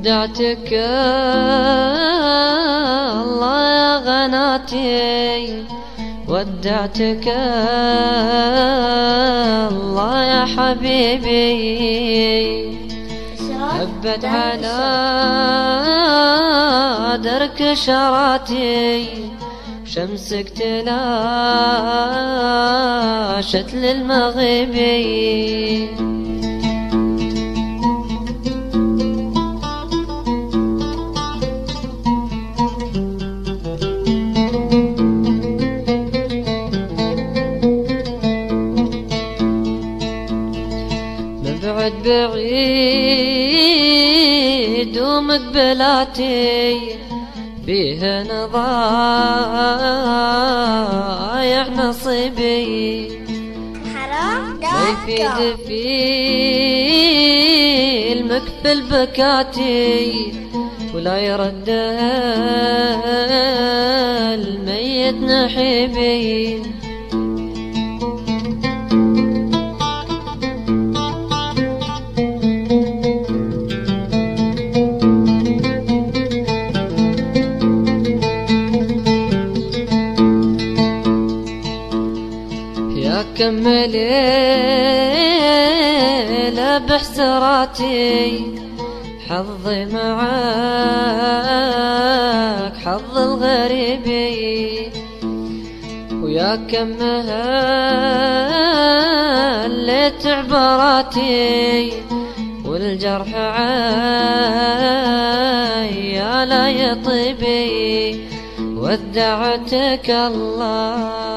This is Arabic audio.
ودعتك الله يا غناتي، ودعتك الله يا حبيبي. هبت على درك شراتي، شمسك تلاشت للمغيبي. بعد بعيد ومقبلاتي، بيها نضايع نصيبي. ما يفيد في المكفل بكاتي، ولا يرد الميت نحيبي. كم ليلة بحسراتي، حظي معاك حظ الغريبي. ويا كم هليت عبراتي، والجرح عيا لا يطيبي. ودعتك الله